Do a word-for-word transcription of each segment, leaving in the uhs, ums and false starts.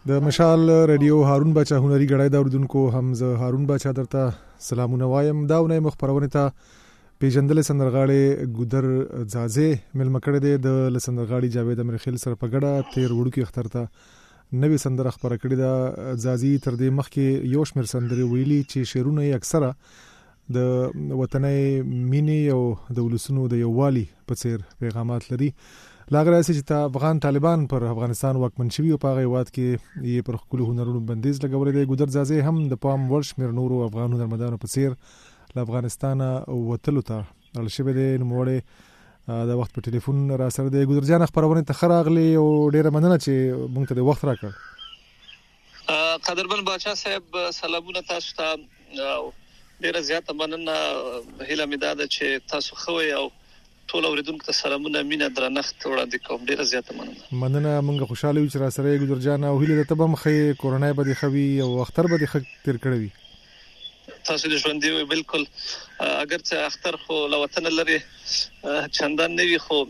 د مشال رادیو هارون بچا هنري غړای دا اوردونکو هم زه هارون بچا درته سلامونه وایم. دا ونه مخبرونه ته پیژندل سندرغاړي ګودر زازه ملمکړه ده د لسندرغاړي جاوید امرخیل سره په ګډه تیر وړو کې اختر ته نوې سندره خبره کړې ده. زازي تر دې مخکې یو شمېر سندري ویلي چې شعرونه یې اکثره د وطني مینې او د ولسونو د یووالي په څیر پیغامات لري. لاغراسی چې تا افغان طالبان پر افغانستان واکمن شوي او په هغه وخت کې یې پر خپل هنرونو بندیز لګولې دی. ګودر زازه هم د پام ورشمیر نورو افغان هنرمندانو په څیر له افغانستان وتلو ته اړ شوی دی. نوموړی د وخت په ټلیفون را سره دی. ګودر جان خبرونه ته خراغلی او ډیره مننه چې مونږ ته د وخت راکړ. قدرمن باچا صاحب سلامونه تاسو ته. ډیره زیاته مننه. هیله مې ده چې تاسو خوي او ټول اوریدونکو ته سلامونه مینه درنښت وړاندې کوم. ډیره زیاته مننه. مننه. مونږ خوشاله یو چې را سره ګودر جان او هیله ته به مخې کورونا به د خوي او اختر به د خ تیر کړی وي. تاسو د ژوند دی بالکل اگر چې اختر خو لوطن لري چندان نه وي خو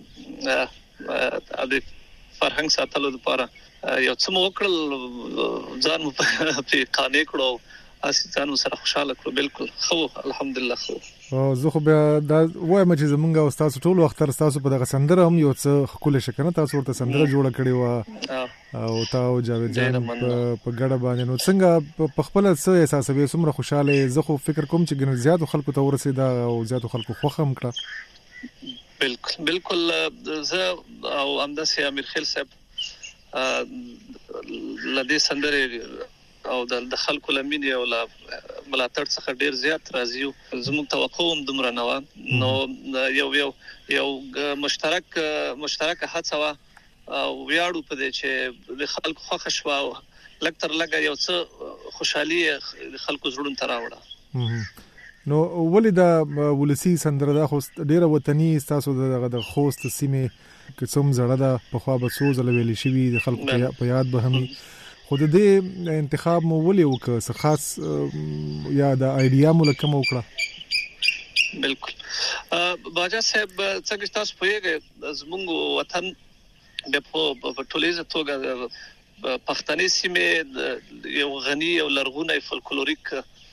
د فرهنګ ساتلو لپاره یو څه مو وکړل ځان مو په قانې کړو اسی ځان سره خوشاله کړو. بالکل خو الحمدلله خو او زه خو بیا دا وایم چې زمونږ او تاسو ټول وخت تر تاسو په دغه سندره هم یو څه خپل شکنه تاسو ورته سندره جوړه کړې و او تاسو جاوید جان په ګډه باندې نو څنګه په خپل څه احساسوي سمره خوشاله. زه خو فکر کوم چې ګنې زیات خلکو ته ورسېدا او زیات خلکو خوښ هم کړه. بالکل بالکل. زه او امداسي امیر خیل صاحب لدې سندره او د خلکو لمینې او لا ملاتړ څخه ډیر زیات راځي. زموږ توقع هم دومره نه و نو یو یو یو مشترک مشترک هڅه وا او ویاړو په دې چې د خلکو خوښ شو او لکتر لګا یو څه خوشحالي خلکو زړونو ته راوړه. نو ولې دا ولسی سندره دا خو ډیره وطني تاسو دغه د خوست سیمه کوم زړه دا په خوا به سوز لوي شي د خلکو په یاد به هم خو د دې انتخاب مو ولې وکړ څه خاص یا د آیډیا مو لکه مو وکړه؟ بالکل باجا صاحب څنګه تاسو پوهیږئ زموږ وطن د په ټولیزه توګه پښتني سیمه یو غني او لرغونی فولکلوریک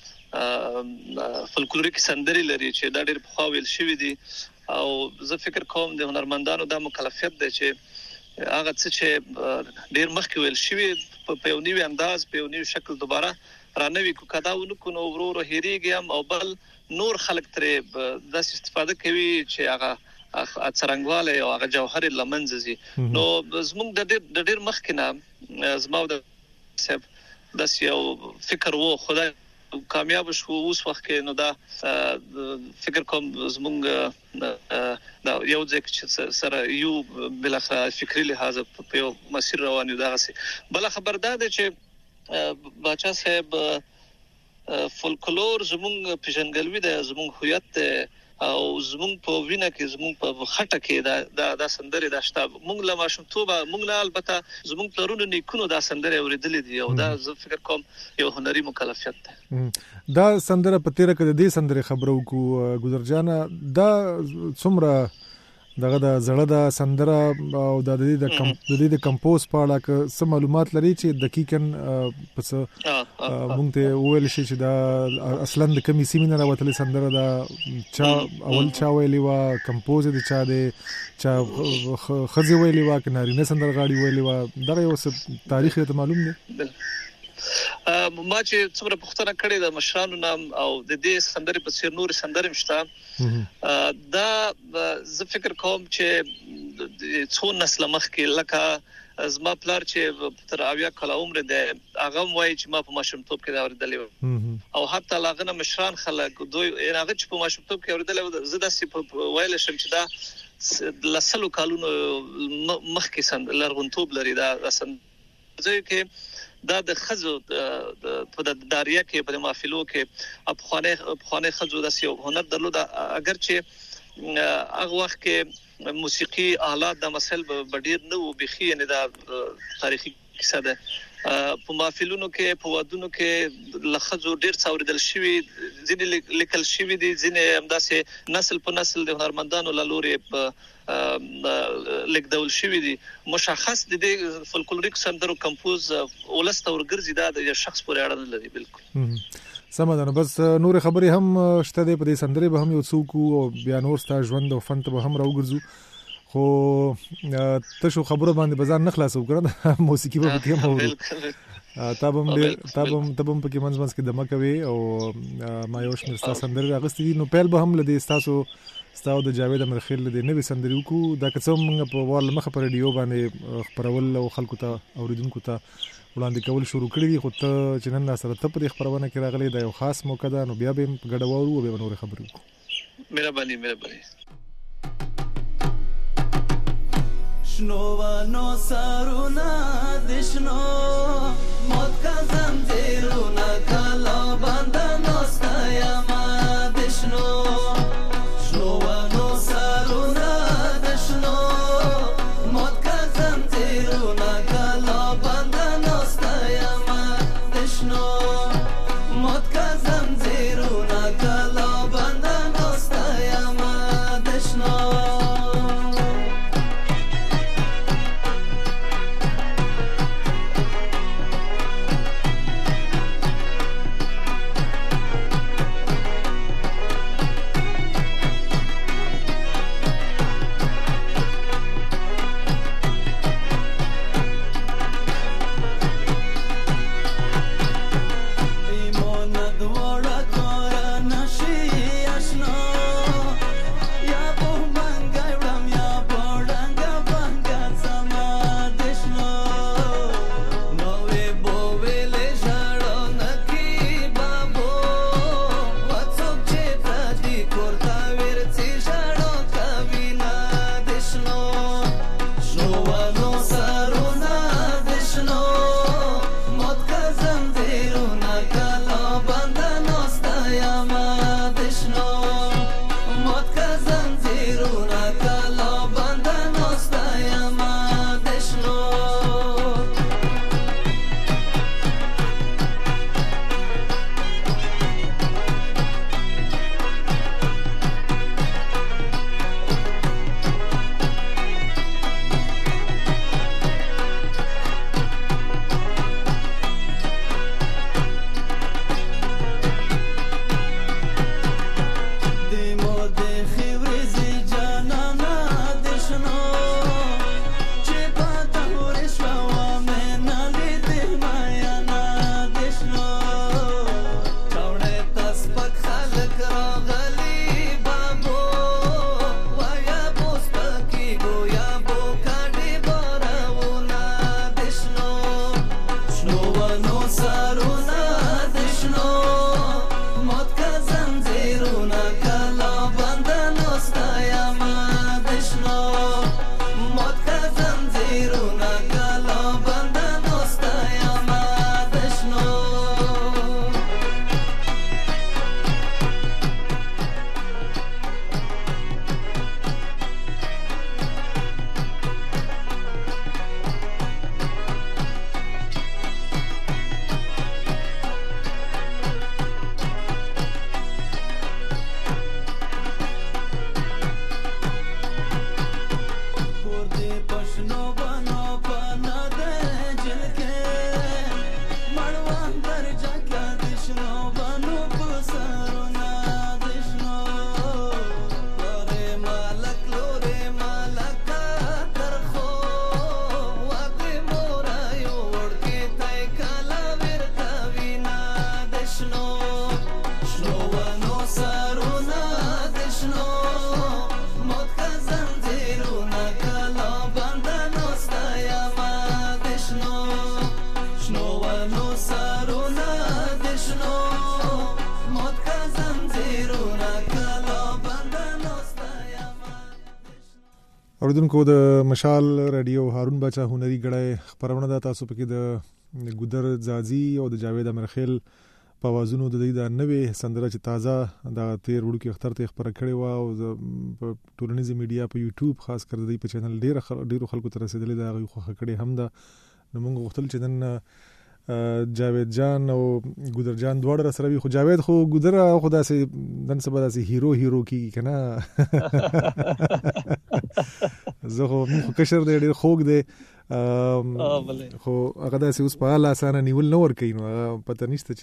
فولکلوریک سندري لري چې دا ډېر په ویل شوی دي او زه فکر کوم د هنرمندانو د مکلفیت دی چې هغه څه چې ډیر مخکې ویل شوی په یو نیو انداز په یو نیو شکل دوباره رانوي کو کدا ونکو نو ورور هریګم او بل نور خلک ترې د استفاده کوي چې هغه څرنګواله او هغه جوهر لمنځي. نو زموږ د ډیر مخکې نه زموږ د سب د یو فکر وو خدای کامیاب شو اوس وخت کې نو دا فکر کوم زمونږ دا یو ځکه سره یو بل فکری لحاظ په یو مسیر روان یو دغه بل خبر ده چې باچا صاحب فولکلور زمونږ پیژنګلوي ده زمونږ هویت او زمونږ په وینه کې زمونږ په خټه کې دا د سندري د شتاب مونږ له ماشومتوبه مونږ له البته زمونږ پلرونو نیکونو دا سندري اوریدلې دي او دا زه فکر کوم یو هنري مکلفیت ده. دا سندره په تیر کې د دې سندري خبرو کو ګودر جان دا څومره دغه د زړه د سندره او د دې د کم د دې د کمپوز په اړه که څه معلومات لري چې دقیقاً پس مونږ ته ویل شي چې دا اصلا د کمی سیمه نه راوتلې سندره دا چا اول چا ویلی وا کمپوز دي چا د چا خزي ویلی وا کناري نه سندرغاړي ویلی وا دا یو څه تاریخ ته معلوم دی. ما چې څومره پوښتنه کړې د مشرانو نام او د دې سندرې په څیر نور سندرې مشته دا زه فکر کوم چې څو نسل مخکې لکه زما پلار چې تر اویا کاله عمر دی هغه وایي چې ما په ماشومتوب کې دا اوریدلې او حتی لاغنه مشران خلک دوی هغه چې په ماشومتوب کې اوریدلې زه داسې ویل شم چې دا لسلو کالونو مخکې سند لرغونتوب لري دا ځکه کې دا د خزو په د داریه کې په محفلو کې افغانه افغانه خزو د سیو هنر درلود اگر چې هغه وخت کې موسیقي آلات د مسل بډیر نه و بخي نه دا تاریخي کیسه ده په محفلونو کې په ودونو کې لخزو ډیر څوریدل شوی ځینې لیکل شوی دي ځینې همداسې نسل په نسل د هنرمندانو لوري په لیکدول شوی دي مشخص د دې فولکلوریک سندرو کمپوز ولست ورګرځي دا د شخص پورې اړه نه لري بالکل سمه ده. بس نور خبرې هم شته د په دې سندرې به هم یو څوک او بیا نور ستا ژوند او فن ته به هم راوګرځو خو ته شو خبره باندې بازار نه خلاصو کړه موسیقي به پکې هم اورو تابم ډېر تابم تابم پکې منځ منځ کې دمه کوي او ما یو شمېر ستا سندرې راغستې دي نو پیل به هم لدې ستاسو ستاسو د جاوید امرخیل لدې نوې سندرې وکړو دا که څه موږ په وال مخه په رادیو باندې خبرول او خلکو ته اوریدونکو ته وړاندې کول شروع کړي دي خو ته چې نن سره ته په خبرونه کې راغلي دا یو خاص موقع ده نو بیا به ګډه وورو او به نور خبرې وکړو. مهرباني مهرباني. شنوانو سارونا دشنو مد کزم زیرونا کلا بندن استایما دشنو شنوانو سارونا دشنو مد کزم زیرونا کلا بندن استایما دشنو مد کزم زیرونا کلا بندن استایما دشنو اوریدونکو د مشال رادیو هارون بچا هنري غړای خبرونه د تاسو پکې د ګودر زازي او د جاوید امرخیل په وازونو د دې د نوې سندره چې تازه د تیر وړو کې اختر ته خبره کړې و او په ټولنیزه میډیا په یوټیوب خاص کر د دې په چینل ډیر ډیر خلکو ته رسیدلې دا غوښه کړې هم ده نو موږ غوښتل چې نن جاوید جان او ګودر جان دواړه سره وي. خو جاوید خو ګودر خو داسې نن سبا داسې هیرو هیرو کیږي که نه. زه خو مون خو کشر دی ډېر خوږ دی خو هغه داسې اوس په حال اسانه نیول نه ورکوي. نو پته نشته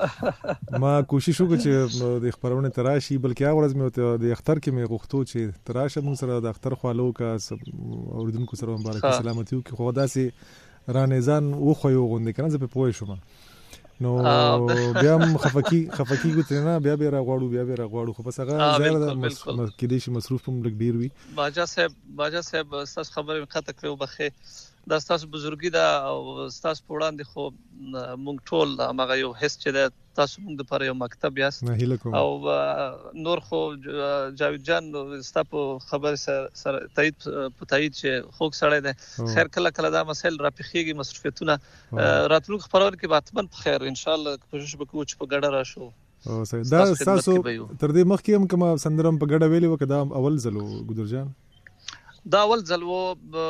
چې ما کوشش وکړو چې د خپرونې ته راشي، بلکې هغه ورځ مې ورته د اختر کې مې غوښتو چې ته راشه مونږ سره د اختر خواله وکړه، اورېدونکو سره مبارکي سلامتي وکړي. خو داسې رانې ځان وښیو غوندې که نه، زه پرې پوه شوم. نو بیا هم خفقي خفقي ګوتې نه بیا بیا راغواړو بیا بیا راغواړو، خو بس هغه ځای کېدای شي مصروف هم لږ ډېر وي. باجا صاحب باجا صاحب ستاسو خبرې مې قطع کړې وبخښئ. دا ستاسو بزرګي ده او ستاسو په وړاندې خو موږ ټول هماغه یو حس چې ده، تاسو موږ دپاره یو مکتب یاست او نور خو جاوید جان ستا په خبرې سره تایید په تایید چې خوږ سړی دی. خیر کله کله دا مسایل راپېښېږي، مصروفیتونه. راتلونکو خپرونو کې به حتما په خیر انشاءالله کوشش به کوو چې په ګډه راشو. دا ستاسو تر دې مخکې هم کومه سندره هم په ګډه ویلې وه که دا اول ځل و ګودر جان؟ دا اول ځل و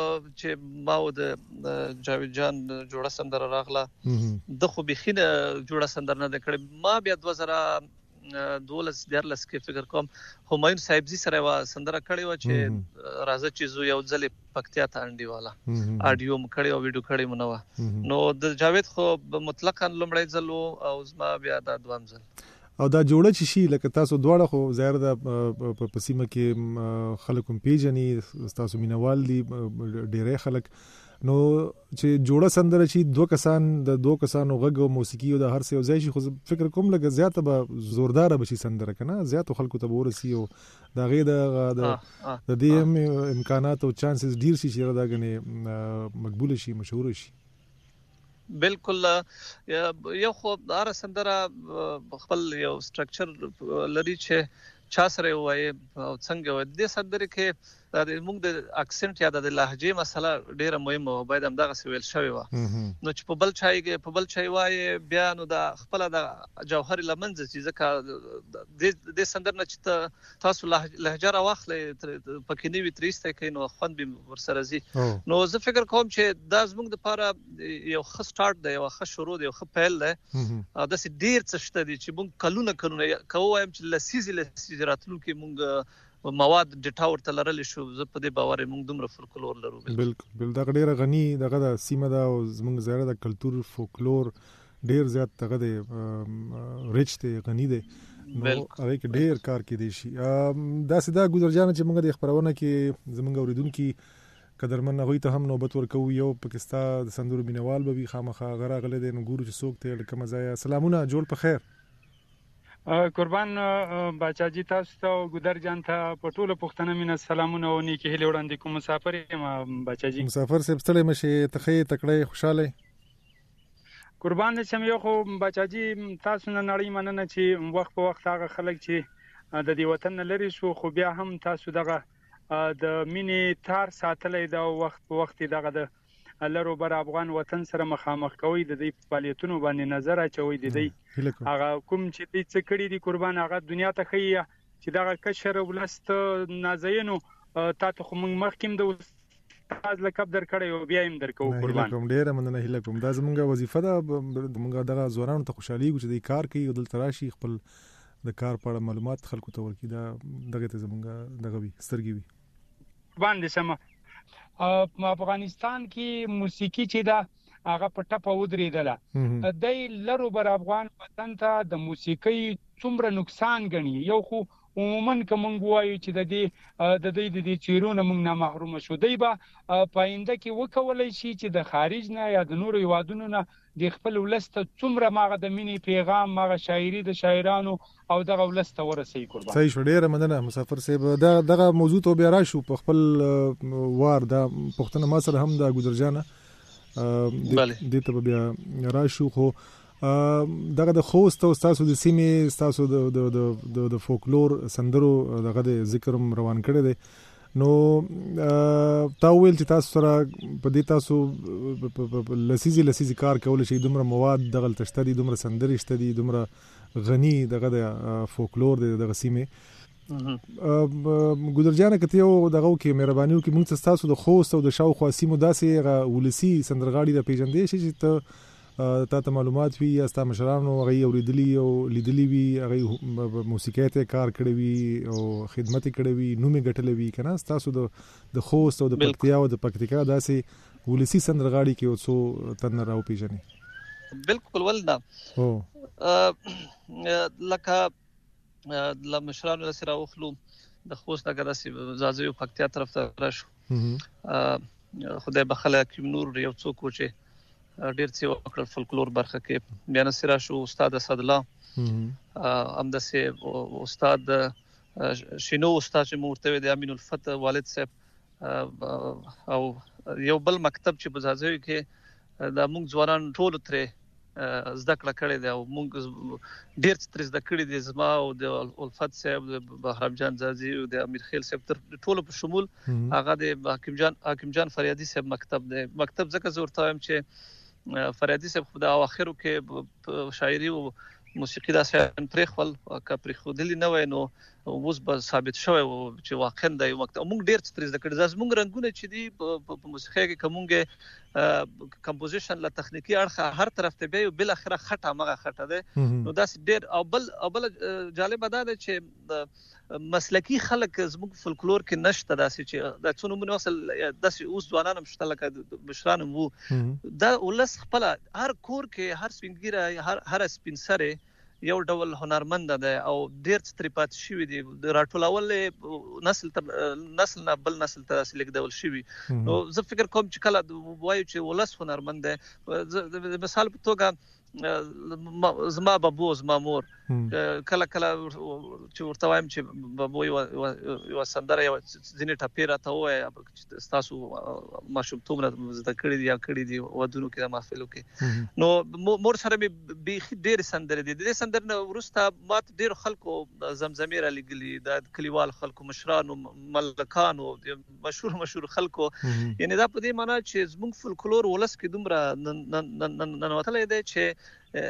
چې ما و د جاوید جان جوړه سندره راغله. د خو بیخي نه جوړه سندره نه ده کړې. ما بیا دوه زره دولس دیارلس کې فکر کوم همایون صاحبزي سره یوه سندره کړې وه چې راځه چې زو یو ځلې پکتیا ته انډیواله، اډیو م کړې او ویډیو کړې م نه وه. نو د جاوید خو مطلقاً لومړی ځل و او زما بیا دا دوام ځل. او دا جوړه چې شي لکه تاسو دواړه خو ظاهر ده په سیمه کې خلک هم پیژني، تاسو مینوال دي ډېری خلک. نو چې جوړه سندره شي دوه کسان د دوه کسانو غږ او موسیقي او د هر څه یو ځای شي، خو فکر کوم لکه زیاته به زورداره به شي سندره که نه، زیاتو خلکو ته به ورسي او د هغې د دې هم امکانات او چانسز ډېر شي چې دا ګنې مقبوله شي، مشهوره شي. بالکل. یو خو هر سندره خپل یو سټرکچر لري چې چا سره وایي او څنګه وایي. د دې سندرې کې موږ د اکسنټ یا د لهجې مسله ډېره مهمه وه، باید همدغسې ویل شوې وه. نو چې په بل چای په بل چای وایي بیا نو د خپله د جوهر له منځه ځي، ځکه دې سندر نه چې تاسو لهجه راواخلئ پکې نه وي ترې ایستی کوئ نو خوند به ورسره ځي. نو زه فکر کوم چې دا زموږ دپاره یو ښه سټارټ دی، یوه ښه شروع دی، یو ښه پیل دی. داسې ډېر څه شته دي چې موږ کلونه کلونه که ووایم چې لسیزې لسیزې راتلونکي موږ مواد ډیټا ورته لرلی شو. زه په دې باور یم موږ دومره فولکلور لرو. بالکل بل دغه ډېره غني دغه د سیمه ده او زموږ ظاهره د کلتور فولکلور ډېر زیات دغه دی، ریچ دی، غني دی. نو هغې کې ډېر کار کېدی شي. داسې دا ګودر جانه چې موږ د خپرونه کې زموږ اورېدونکي قدرمن هغوی ته هم نوبت ورکوو. یو پکې ستا د سندرو مینوال به وي خامخا، هغه راغلی دی. نو ګورو چې څوک دی له کومه ځایه. سلامونه، جوړ په خیر. قربان باچا جی تاسو ته او ګودر جان ته په ټولو پښتنه مینه سلامونه او نیکې هیلې وړاندې کوم. مسافر یم باچا جی. مسافر صاحب ستړی مه شې، ته ښه تکړه خوشحاله قربان دې شم. یو خو باچا جی تاسو نه نړۍ مننه چې وخت په وخت هغه خلک چې د دې وطن نه لرې شو، خو بیا هم تاسو دغه د مینې تار ساتلی دا وخت په وخت دغه د لرو بر افغان وطن سره مخامخ کوي، د دې فعالیتونو باندې نظر اچوي، د دې هغه کوم چې دې څه کړي دي قربان هغه دنیا ته ښیي چې دغه کشر ولست نازینو تا ته خو موږ مخکې د استاد لقب درکړی او بیا هم درکو قربان. ډېره مننه، هیله کوم دا زموږ وظیفه ده، موږ دغه ځوانانو ته خوشحالېږو چې دوی کار کوي او دلته راشي خپل د کار په اړه معلومات خلکو ته ورکړي. دا دغه ته زموږ دغه وي سترګې وي. قربان دې شمه. په افغانستان کې موسیقي چې دا هغه په ټپه ودرېدله، دی لرو بر افغان وطن ته د موسیقۍ څومره نقصان ګڼي. یو خو عموما که موږ ووایو چې د دې د دوی د دې چیرونه موږ نه محرومه شو، دی به په آینده کې وکولی شي چې د خارج نه یا د نورو هیوادونو نه د خپل ولس ته څومره ماغه د مینې پیغام، ماغه شاعري د شاعرانو او دغه ولس ته ورسوي قربان. صحیح شو، ډېره مننه مسافر صاحب. دا دغه موضوع ته بیا راشو په خپل وار. دا پوښتنه ما سره هم د ګودر جانه دې ته به بیا راشو. خو دغه د خوست او ستاسو د سیمې ستاسو د فولکلور سندرو دغه د ذکر هم روان کړی دی. نو تا وویل چې تاسو سره په دې تاسو لسیزې لسیزې کار کولی شئ، دومره مواد دغلته شته دي، دومره سندرې شته دي، دومره غني دغه د فولکلور دی دغه سیمې. ګودر جانه که ته یو دغه وکړې مهرباني وکړې موږ ته ستاسو د خوست او د شاوخوا سیمو داسې هغه ولسي سندرغاړي د پېژندی شي چې ته تا ته معلومات وي یا ستا مشرانو هغه اوریدلی او لیدلی وي هغه موسیقۍ ته کار کړی وي او خدمت کړی وي نوم یې ګټلی وي کنه تاسو د د خوست او د پکتیا او د پکتیکا داسې ولسی سندرغاړي کې اوسو تن راو پیژني بالکل ولدا او لکه د مشرانو سره وخلو د خوست دغه داسې زازي او پکتیا طرف ته راشو خدای بخله کوم نور یو څوک و چې ډیر څه وکړل فولکلور برخه کې بیا نصر شو استاد اسد الله ام دسه استاد شینو استاد چې مرتوی د امین الفتح والد صاحب او یو بل مکتب چې بزازوي کې د موږ ځوانان ټول ترې زده کړه کړې ده او موږ ډیر څه زده کړې دي زما او د الفت صاحب د بهرام جان زازي او د امیر خیل صاحب تر ټول په شمول هغه د حکیم جان حکیم جان فریادي صاحب مکتب دی مکتب ځکه زه ورته وایم چې فریادي صاحب خو د اواخرو کې شاعري او موسیقي د اسان پرې خپل کا پرې خودلی نه وای نو اوس به ثابت شوی چې واقعا د یو وخت موږ ډیر څه زده کړل زموږ رنگونه چې دی په موسیقي کې کومګه کمپوزیشن لا تخنیکی اړخ هر طرف ته به بل اخره خټه مغه خټه ده نو داس ډیر او بل او بل جالب ده چې مسلکی خلک زموږ فولکلور کې نشته داسې چې د څونو منو اصل داسې اوس ځوانان مشته لکه مشران وو دا ولس خپل هر کور کې هر سپینګیره هر هر سپینسره یو ډول هنرمند ده او ډیر ستریپات شوی دی د راټولول نسل تر نسل نه بل نسل ته اصل لیک ډول شوی نو زه فکر کوم چې کله وایو چې ولس هنرمند ده مثال په توګه زما بابو زما مور کله کله چې ورته وایم چې بابو یو سندره یو ځینې ټاپې راته وایي تاسو ماشومتوب نه زده کړي دي یا کړي دي ودونو کې د محفلو کې نو مور سره مې بیخي ډېرې سندرې دي د دې سندرې نه وروسته ما ته ډېرو خلکو زمزمې رالیږلي د کلیوال خلکو مشرانو ملکانو مشهور مشهور خلکو یعنې دا په دې معنی چې زموږ فولکلور ولس کې دومره ننوتلی دی چې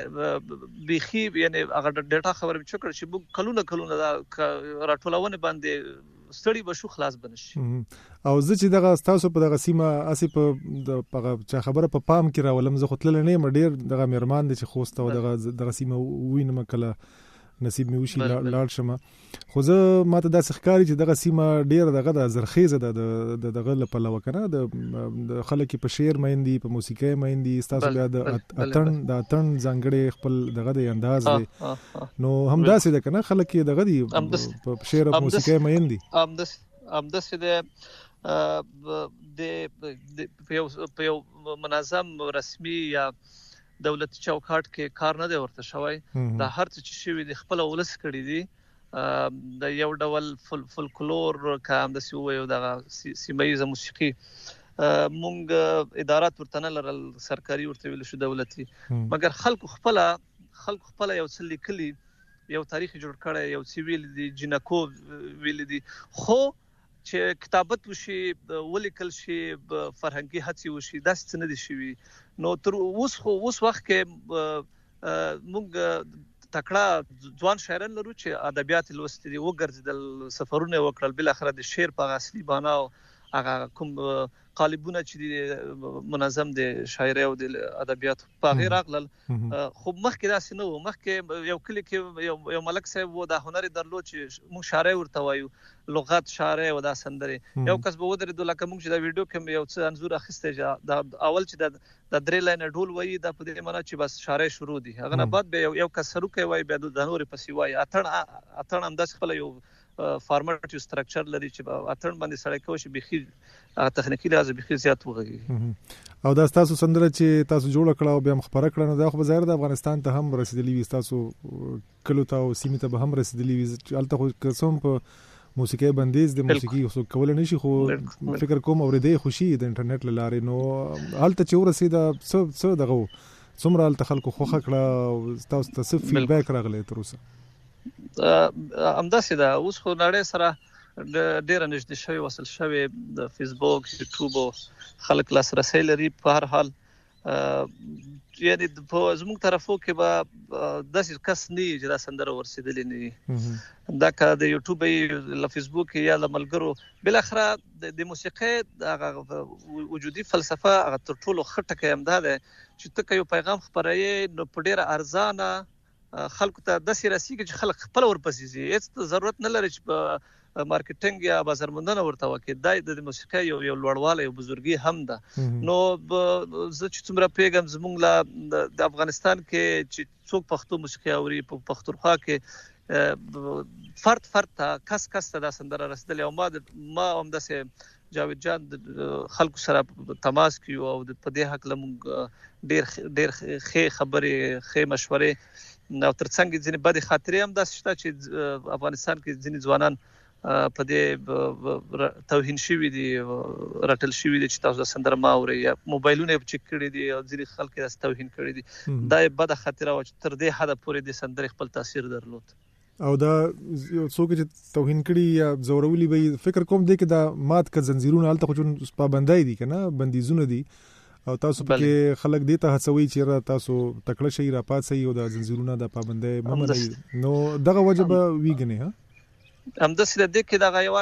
بیخي یعنی هغه ډیټا خبره چې کړ چې موږ کلونه کلونه دا راټولونه باندې ستړي بشو خلاص بنشي او زه چې دغه تاسو په دغه سیمه اسی په دغه چا خبره په پام کې راولم زه خپل نه مډیر دغه مهرمان دي چې خوسته او دغه دغه سیمه وینم کله نصیب مې وشي لاړ شمه خو زه ماته دا ښکاری چې دغه سیمه ډیر دغه د زرخیزه د دغه لپاره وکنه د خلک په شعر مېندي په موسیقي مېندي تاسو بیا د اتن د اتن ځانګړي خپل دغه د انداز دی نو هم داسې ده کنه خلک دغه دی په شعر او موسیقي مېندي ام دس ام دس د په یو منظم رسمي یا دولتي چوکاټ کې کار نه دی ورته شوی دا هر څه چې شوی د خپل ولس کړی دی د یو ډول فولکلور کام د سیویو د سیمایي موسیقي مونږ ادارات ورته نه لرل سرکاري ورته ویل شو دولتي مګر خلکو خپل خلکو خپل یو څه لیکلي یو تاریخ جوړ کړی یو سیویل دی جنکو ویل دی خو چې کتابت وشي ولیکل شي فرهنګي هڅې وشي دا څه نه دي شوي نو تر اوس خو اوس وخت کې موږ تکړه ځوان شاعران لرو چې ادبیات لوستي دي وګرځیدل سفرونه وکړل بل اخره د شعر په اصلي بانا او هغه کوم قالبونه چې منظم دي شاعري او د ادبیات په غیر اغلل خو مخکې داسې نه و مخکې یو کلی کې یو ملک صاحب و د هنري درلود چې موږ شاعري ورته وایو لغت شاعري او د سندري یو کس به ودرېدو لکه موږ چې دا ویډیو کې یو څه انزور اخیسته د اول چې د د درې لاین ډول وایي د په دې معنی چې بس شاعري شروع دي هغه نه بعد به یو کس سره کوي وایي به د نور پسې وایي اتن اتن هم د خپل یو فارمټ یو سټرکچر لري چې اتن باندې سړی کوي چې بيخي تخنیکی لازم بيخي زیات وږي او دا تاسو سندره چې تاسو جوړ کړه او بیا مخبره کړه نو دا خو ظاهر د افغانستان ته هم رسیدلی وي تاسو کلو ته او سیمه ته به هم رسیدلی وي البته خو قسم په موسیقي بندیز د موسیقي خو کول نه شي خو فکر کوم اورېدې خوشي د انټرنیټ لاره نو البته چې ورسید څه څه دغه څومره البته خلکو خوخه کړه تاسو ته څه فیډبیک راغلی تر اوسه امداسې دا اوس خو نړۍ سره ډېر نږدې شوی وصل شوی د فیسبوک یوټیوب خلک لاسرسي لري په هر حال یعنی په زموږ طرفو کې به داسې کس نه چې دا سندره ورسېدلې نه دا که د یوټیوب له فیسبوک یا له ملګرو بالاخره د موسیقۍ د وجودي فلسفه هغه تر ټولو ښه ټکی همدا دی چې ته که یو پیغام خپروې نو په ډېره ارزانه خلکو ته داسې رسېږي چې خلک خپله ورپسې ځي هېڅ ضرورت نه لري چې په مارکیټینګ یا بازارموندنه ورته وکړي دا د موسیقۍ یو یو لوړوالی یو بزرګي هم ده نو زه چې څومره پیږم زموږ له د افغانستان کې چې څوک پښتو موسیقي اوري په پښتونخوا کې فرد فرد ته کس کس ته دا سندره رسېدلې او ما ما همداسې جاوید جان خلکو سره تماس کیو او په دې هکله موږ ډېر ډېر ښې خبرې ښې مشورې او ترڅنګ ځینې بدې خاطرې هم داسې شته چې افغانستان کې ځینې ځوانان په دې توهین شوي دي راټل شوي دي چې تاسو د سندره ما اورئ یا موبایلونه یې چک کړي دي او ځینې خلک یې داسې توهین کړي دي دا یې بده خاطره وه چې تر دې حده پورې د سندرې خپل تاثیر درلود او دا څوک چې توهین کړي یا ځورولي به فکر کوم دی کې دا مات که زنځیرونه هلته خو چون پابندۍ دي که نه بندیزونه دي او تاسو پکې خلک دې ته هڅوي چې تاسو تکړه شئ راپاڅئ او د زنځیرونه د پابندۍ مه منئ نو دغه وجه به وي ګنې ها همداسې د دې کې دغه یو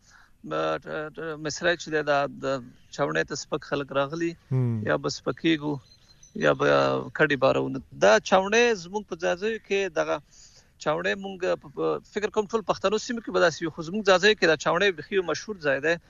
واټ مسره چې د چاونې ته سپک خلک راغلي یا به سپکېږو یا به کډې بارونه دا چاونې زموږ په ځاځیو کې دغه چاونې مونږ فکر کوم ټول پښتنو سیمه کې به داسې یو خو زموږ ځاځیو کې دا چاونې بیخي مشهور ځای دی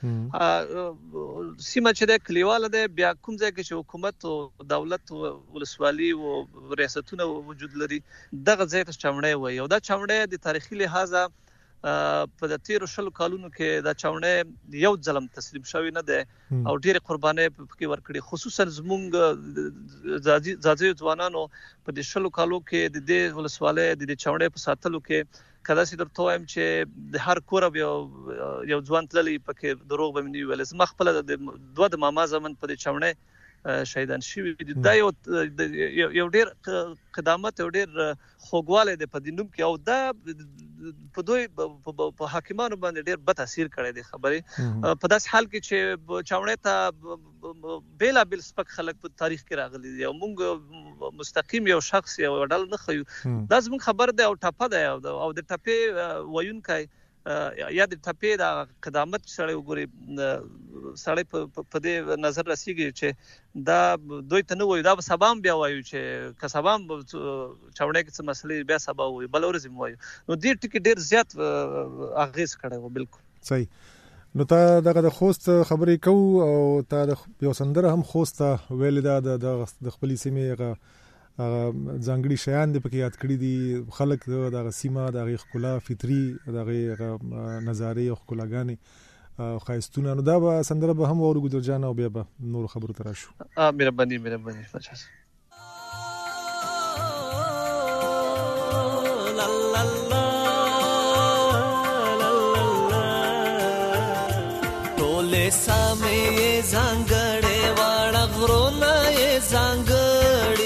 سیمه چې دی کلیواله دی بیا کوم ځای کې چې حکومت او دولت ولسوالي او ریاستونه وجود لري دغه ځای ته چاونې وایي او دا چاونې د تاریخي لحاظه په د تیرو شلو کالونو کې دا چاونې یو ځلم تسلیم شوی نه دی او ډېرې قربانۍ پکې ورکړي خصوصا زموږ ځاځیو ځوانانو په دې شلو کالو کې د دې ولسوالۍ د دې چاونې په ساتلو کې که داسې درته وایم چې د هر کوره به یو ځوان تللی پکې دروغ به مې نه وي ویلی زما خپله دوه د ماما زمن په دې چاونۍ شهیدان شوي دي دا یو یو ډېر قدامت یو ډېر خوږوالی دی په دې نوم کې او دا په دوی په حاکمانو باندې ډېر بد تاثیر کړی دی خبرې په داسې حال کې چې چاونې ته بېلابېل سپک خلک په تاریخ کې راغلي دي او موږ مستقیم یو شخص یو ډله نه ښیو دا زموږ خبر دی او ټپه دی او د ټپې ویونکی یا د ټپې د قدامت سړی وګوري سړی په دې نظر رسیږي چې دا دوی ته نه وایو دا به سبا هم بیا وایو چې که سبا هم چاونۍ کې څه مسلې بیا سبا وایو بله ورځ هم وایو نو دې ټکي ډېر زیات اغېز کړی و بلکل صحیح نو تا دغه د خوست خبرې کوو او تا د یو سندره هم خوست ته ویلې ده د خپلې سیمې هغه ځانګړي شیان دې پکې یاد کړي دي خلک دغه سیمه د هغې ښکلا فطري د هغې نظارې او ښکلاګانې ښایستونه نو دا به سندره به هم واورو ګودر جان او بیا به نورو خبرو ته راشو مهرباني مهرباني ټولې سامې ځانګړې واړه غرونه یې ځانګړي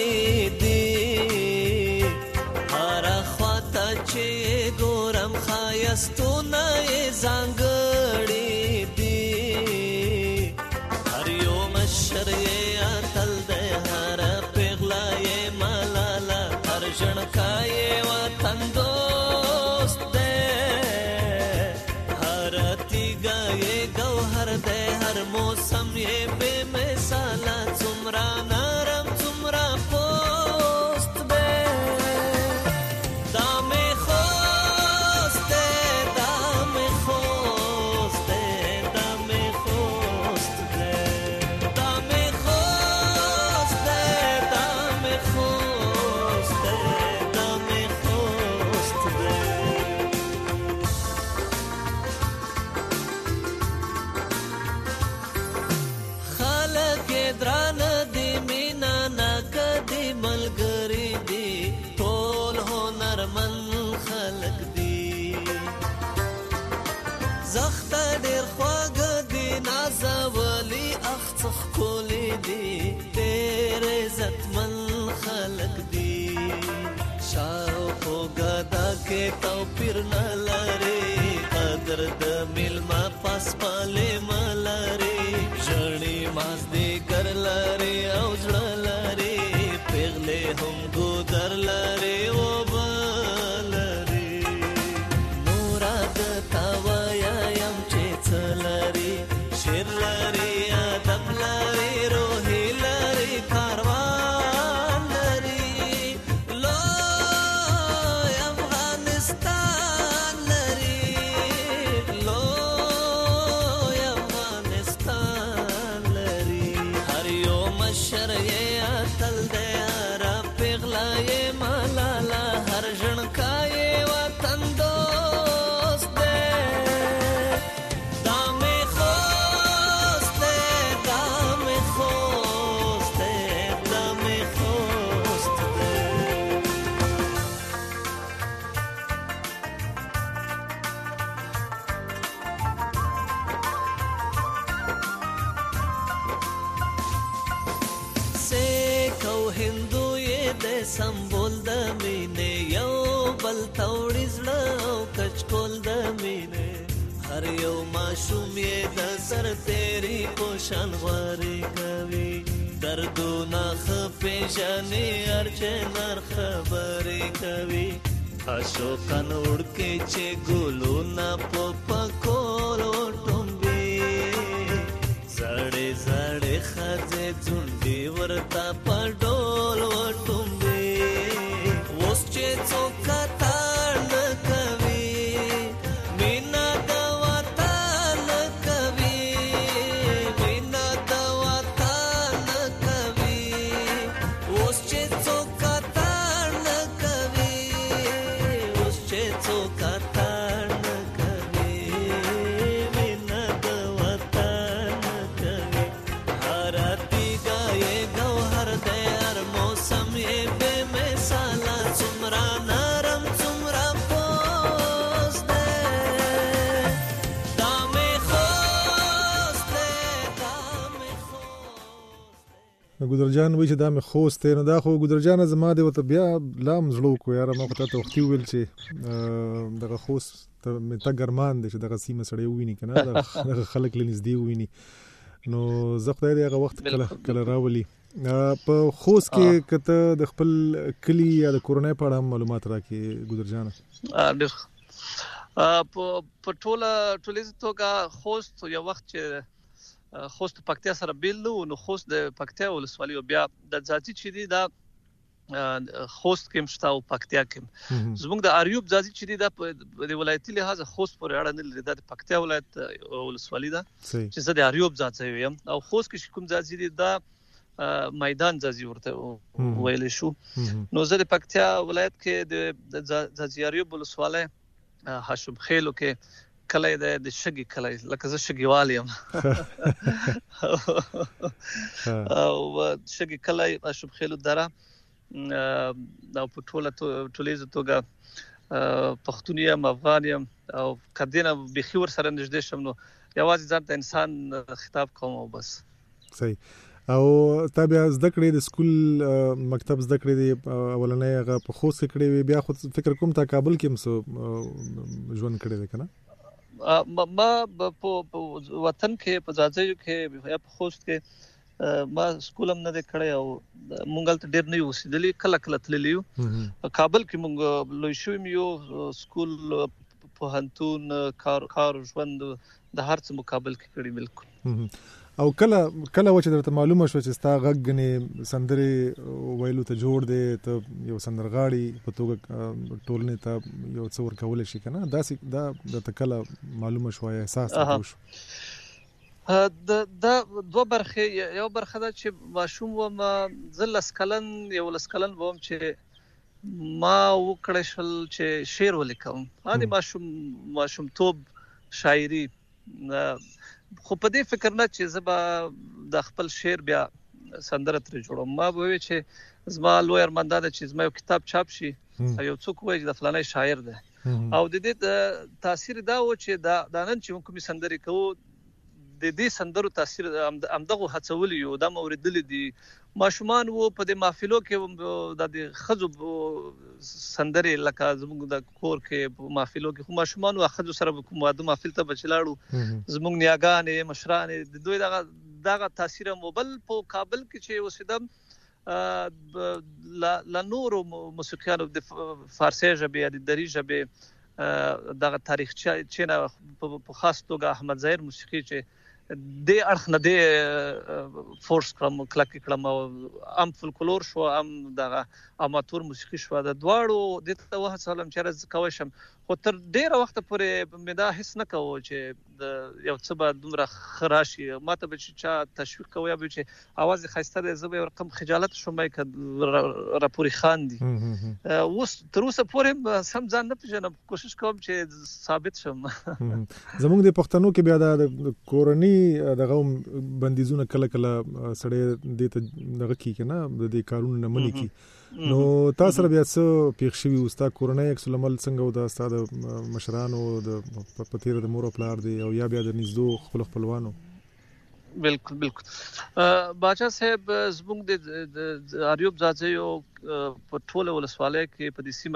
ستونه یې ځانګړي دي هر یو مشر یې اتل دی هر پیغله یې ملاله هر ژړکا یې وطن دوست دی هر تیږه یې ګوهر دی هر موسم یې بې مثاله څومره نرم څومره پوست توپیر نه لري قدر د ملما پاس پاله ملري ژړې ماز دې ګر لري او ځړل هندو یې د سمبول د مینې یو بل توړي زړه او کچکول د مینې هر یو ماشوم یې د سر تیری په شان غوارې کوي دردونه ښه پېژنې هر چنار خبرې کوي اشوکان وړکې چې ګلونه په پکول وټومبي زړې زړې ښځې ځونډې ورته په ډول وټومبي اوس چې څوک کتار نه کوي مینا د وطن کوي مینا د وطن کوي اوس چې څوک کتار نه کوي اوس چې څوک کتار نه کوي مینا د وطن کوي هر تیګه یې ګوهر دی هر موسم یې بې مثاله څومره نرم څومره پوست دی دا مې خوست دی دا مې خوست ګودر جان وایي چې دا مې خوست دی نو دا خو ګودر جان زما دی ورته بیا لام زړه وکړو یاره ما خو تا ته وختي وویل چې دغه خوست ته مې تګ ارمان دی چې دغه سیمه سړی وویني که نه دغه خلک له نږدې وویني نو زه خدای دی هغه وخت کله کله راولي په خوست کې که ته د خپل کلي یا د کورنۍ په اړه هم معلومات راکړې ګودر جانه ډېر په ټوله ټولیزه توګه خوست یو وخت چې خوست پکتیا سره بیل نو خوست د پکتیا ولسوالۍ او بیا د ځاځي چې دی دا خوست کې مشته او پکتیا کې زموږ د اریوب ځاځي چې دی دا د ولایتي لحاظ خوست پورې اړه نه لري دا د پکتیا ولایت ولسوالۍ ده چې زه د اریوب ځاځي یم او خوست کې کوم ځاځي دی دا میدان ځاځي ورته ویل شو نو زه د پکتیا ولایت کې د ځاځي اریوب ولسوالۍ هاشم خیلو کې کله د شګي کله لکه زه شګیوال یم او شګي کله هاشم خیلو دره او په ټوله ټولیزه توګه پښتون یم افغان یم او کدینه بخي ور سره نږدې شم نو یوازې ځان ته انسان خطاب کوم او بس صحیح او تا بیا زده کړې د سکول مکتب زده کړې دی اولنۍ هغه په خوست کې کړې وي بیا خو فکر کوم تا کابل کې هم ژوند کړی دی که نه ما په وطن کې په ځاځیو کې یا په خوست کې ما سکول هم نه دی کړی او مونږ هلته ډېر نه یو اوسېدلي کله کله تللي یو کابل کې مونږ لوی شوي م یو سکول پوهنتون کار ژوند د هر څه مقابل کې کړي بالکل او کله کله و چې درته معلومه شوه چې ستا غږ ګنې سندرې ویلو ته جوړ دی ته یو سندرغاړي په توګه ټولنې ته یو څه ورکولی شي که نه داسې دا درته کله معلومه شوه یا احساس ته وشو دا دوه برخې یو برخه ده چې ماشوم وم زه لس کلن یو لس کلن وم چې ما وکړی شول چې شعر ولیکم هغه ماشوم ماشومتوب شاعري خو په دې فکر نه چې زه به د خپل شعر بیا سندره ترې جوړوم ما به وایي چې زما لوی ارمان دا ده چې زما یو کتاب چاپ شي یو څوک وایي چې د فلانی شاعر دی او د دې تاثیر دا و چې دا نن چې موږ کومې سندرې کوو د دې سندرو تاثیر همدغه هڅولي یو دا موریدلي دي ماشومان وو په دې محفلو کې د ښځو سندرې لکه زموږ د کور کې په محفلو کې خو ماشومان وو ښځو سره کوم واده محفل ته به چې لاړو زموږ نیاګانې مشرانې د دوی دغه دغه تاثیر مو بل په کابل کې چې اوسېدم لا نورو موسیقیانو د فارسي ژبې یا د دري ژبې دغه تاریخچه چې په خاص توګه احمد ظاهر موسیقي چې د اړخ نه د فورس کړم کلک کړم او ام فولکلور شو ام دغه اماتور موسیقي شو د دواړو د ته وه سلام چې راز کوي شم خو تر ډیره وخت پورې مې دا حس نه کوو چې د یو څه به دومره خراشي ماته به چې چا تشویق کوي یا به چې اواز خسته دی زه به یو رقم خجالت شوم که راپورې خاندي اوس تر اوسه پورې سم ځان نه پېژنم کوشش کوم چې ثابت شم زموږ د پښتنو کې بیا د کورنۍ دغه بندیزونه کله کله سړی دې ته دغه کي که نه د دې کارونه نه منې کي نو تاسو سره بیا څه پیښ شوي وو ستا کورنۍ عکس العمل څنګه و د ستا د مشرانو د په تېره د مور او پلار دی او یا بیا د نږدو خپلو خپلوانو بالکل بالکل باچا صاحب زموږ د اریوب ځاځیو په ټوله ولسوالۍ کې په دې سیمه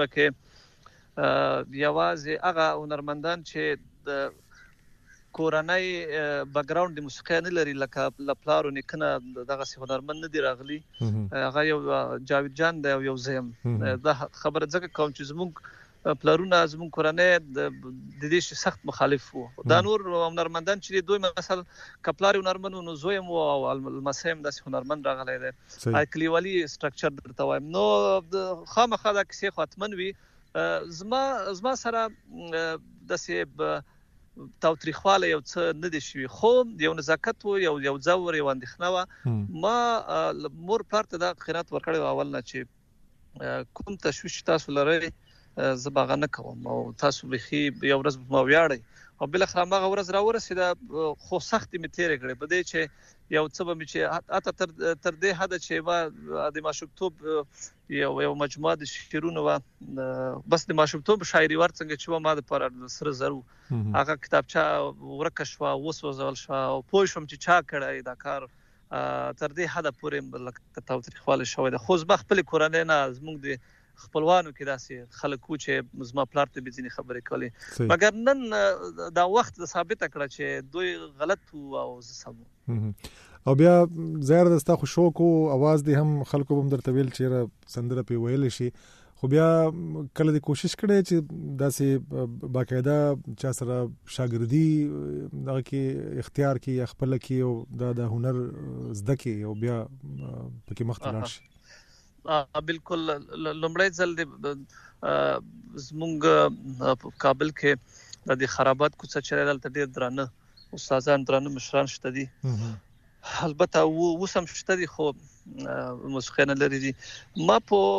کې یوازې هغه هنرمندان چې د کورنۍ بیک گراوند د موسیقي نه لري لکه لپلارو نکنه دغه هنرمند نه دی راغلي هغه یو جاوید جان دی او یو زم دا خبره ځکه کوم چې زموږ پلارونه زموږ کورنۍ د دې سخت مخالف وو دا نور هنرمندان چې دوی مثلا کپلار هنرمند نو زویم او المسیم د هنرمند راغلی دی کلیوالي سټرکچر درته وایم نو خامخا دا کیسه خاتمن وي زما زما سره د سه تاوتریخواله یو څه نه دي شوی خو یو نزاکت و یو یو ځور یو اندېښنه و ما مور پارت دا خیرات ورکړی اول نه چې کوم تشویش تاسو لرئ زباغه نه کوم او تاسو بخي یو ورځ ما ویاړی او بل خو ما ورځ را ورسېده خو سخت می تیر کړې بده چې یو څه به می چې اته تر تر دې حد چې ما د ماشوکتوب یو یو مجموعه د شعرونو و بس د ماشوکتوب شاعري ورڅنګ چې ما د پر سره زرو هغه کتابچه ورکه شو وسوځول شو او پوه شوم چې چا کړی دا کار تر دې حد پورې لکه تاوتریخواله شوی د خو زما خپل کورنۍ نه زموږ د خپلوانو کې داسې خلکو چې زما پلار ته به ځینې خبرې کولې مګر نن دا وخت ثابت کړه چې دوی غلط وو او زه سم او بیا زیار دستا خو شوق او आवाज دې هم خلکو هم درته ویل چې سندره په ویل شي خو بیا کله دې کوشش کړې چې داسې باقاعده چا سره شاګردي دغه کې اختیار کې خپل کې او دا د هنر زده کې او بیا پکې مختلف شي بالکل لومړی ځل د زمونږ په کابل کې د خرابات کوڅه چې دلته ډېر درانه استادان درانه مشران شته دي البته وسم شته دي خو موسیقي نه لري دي ما په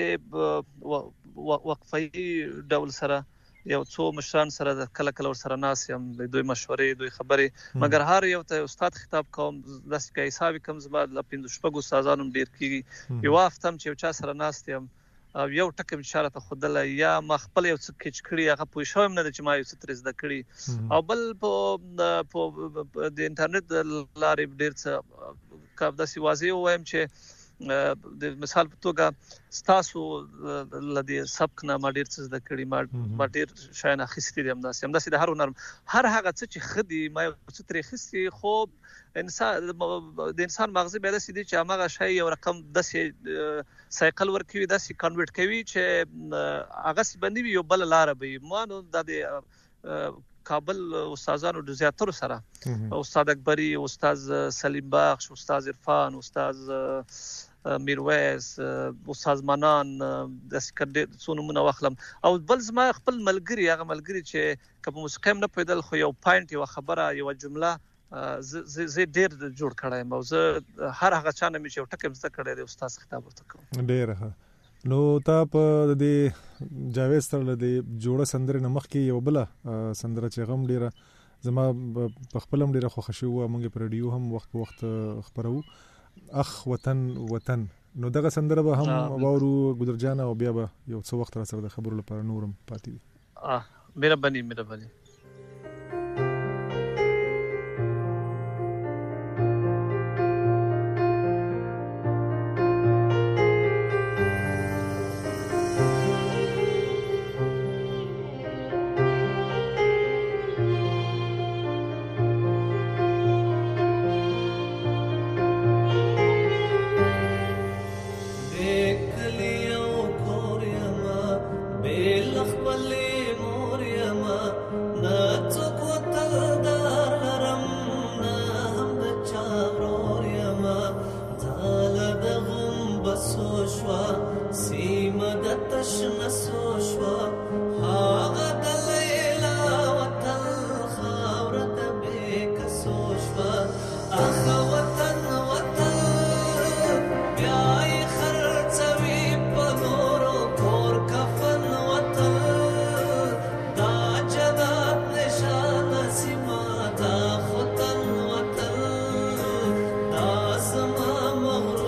داسې وقفي ډول سره یو څو مشران سره د کله کله ور سره ناسم د دوی مشورې دوی خبرې مګر هر یو ته استاد خطاب کوم داسې کې حساب کوم زما د پندو شپږو استادانو ډیر کیږي یو وختم چې چا سره ناستم او یو ټکم اشاره ته خدله یا ما خپل یو څه کچ کړی هغه پوه شوم نه چې ما یو څه تر زده کړی او بل په د انټرنیټ لارې ډیر څه کاب داسې واضح وایم چې د مثال په توګه ستاسو لدی سبق نه ما ډیر څه زده کړی ما ډیر شاین اخیستې دي همداسې همداسې د هر هنر هر هغه څه چې خدي ما څه ترې خسي خو انسان د انسان مغز به داسې دي چې هغه شی یو رقم داسې سایکل ورکوي داسې کنورټ کوي چې هغه سی باندې یو بل لار به ما نو د کابل استادانو د زیاتره سره استاد اکبری استاد سلیم بخش استاد عرفان استاد میرویس استاد منان د سکندر څونو واخلم او بل زما خپل ملګری هغه ملګری چې کوم موسیقي نه پیدل خو یو پوینټ یو خبره یو جمله زه ډیر جوړ کړم او زه هر هغه چانه مې یو ټکم زده کړی د استاد خطاب ورته کوم ډیر ښه نو تا په دې جاوید سره د جوړه سندره نمخ کې یو بل سندره چې غم ډیره زما په خپل هم ډیره خوښ شو موږ په رادیو هم وخت په وخت خبرو اخ وطن وطن نو دغه سندره به هم وورو ګدر جان او بیا به یو څو وخت را سره د خبرو لپاره نورم پاتې وي اه مهرباني مهرباني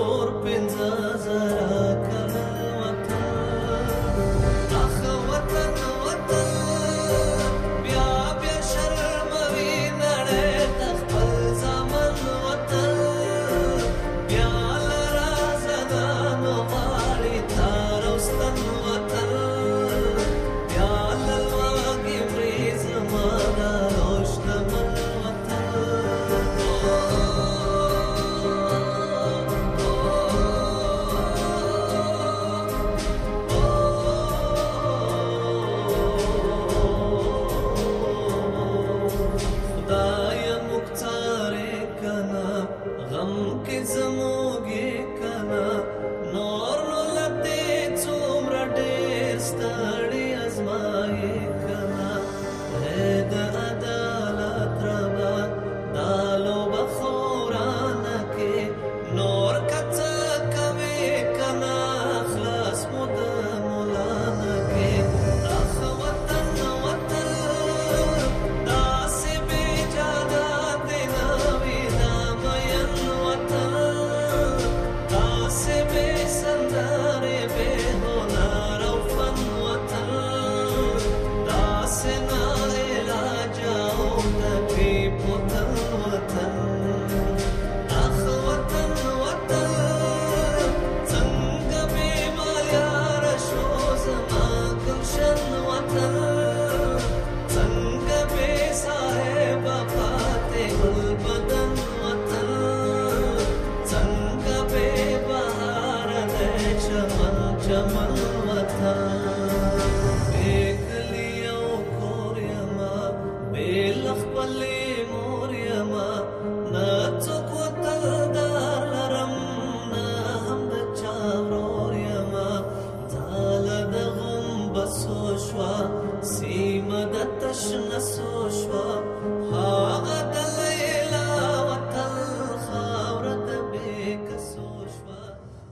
وطن موږ کنا نور لته څومره ډېر ستړي ازمایي کنا د عدالت ربا دالو بخورانه کې نور کڅ کوي کنا خلاص مود مولانا کې اخ وطن وطن داسې بیجاده دینا وینا مین وطن داسې بے سندره بے هنر او فن وطن داسې نه علاج او طبیب وطن وطن اخ وطن وطن څنګه بیمار شو زما گلشن وطن څنګه بے صاحب پاتې گل بدن وطن څنګه بے بهار دې چمن چمن وطن بیکلیو کوريما بیلخ پلي موريما نه څوک وتل دار لرم نه هم د چاوريما زال د غم بسو شوا سیمه د تشن سو شوا هاغه د لیلا وتل خاور د بیکسو شوا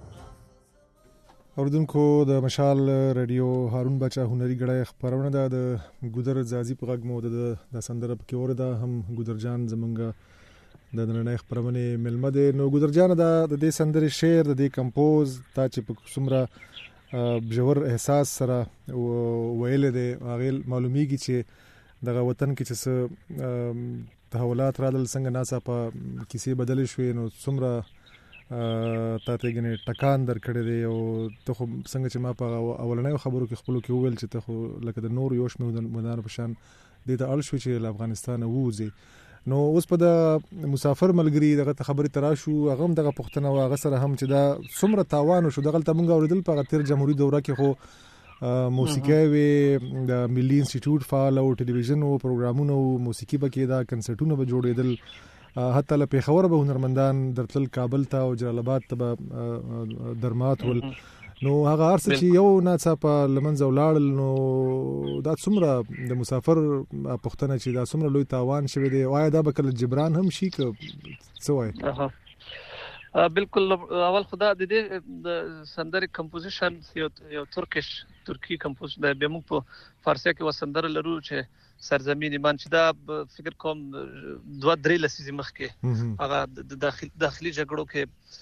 اوردونکو د مشال رادیو هارون بچا هنري غړای خبرونه ده د ګودر زازي په غږ مو د سندره پکې ورده هم ګودر جان زمونږ د نړۍ خبرونه ملمه ده نو ګودر جان د دې سندره شعر د دې کمپوز تا چې په څومره بجور احساس سره ویل دي هغه معلومیږي چې دغه وطن کې چې تحولات رادل څنګه ناسا په کیسې بدل شوې نو څومره تا ته غني ټکان درکړې دی او ته خو څنګه چې ما په اولنۍ خبرو کې خپل کې وویل چې ته خو لکه د نور یوش مدار په شان د دې اړ شو چې افغانستان ووځي نو اوس په د مسافر ملګری دغه خبرې تراشو هغه هم دغه پښتنه او هغه سره هم چې دا څومره تاوان شو دغه تمنګ اوریدل په تیر جمهوریت دوره کې خو موسیقي وی د ملي انسټیټیوټ فعال او ټلویزیون او پروګرامونو موسیقي به کې دا کنسرټونه به جوړېدل حتی له پیښور به هنرمندان درتل کابل ته او جلال آباد ته درمات ول نو هغه ارسه چې یو ناڅاپه لمنځه ولاړل نو دا څومره د مسافر پښتنه چې دا څومره لوی تاوان شوی دی وایا دا به کله جبران هم شي که څه وای بالکل اول خدا د دې سندري کمپوزیشن یو یو ترکیش ترکی کمپوز د بمو په فارسی کې وسندر لرو چې سرزمین ایمان چې دا فکر کوم دوه درې لسیزې مخکې هغه د داخلي داخلي جګړو کې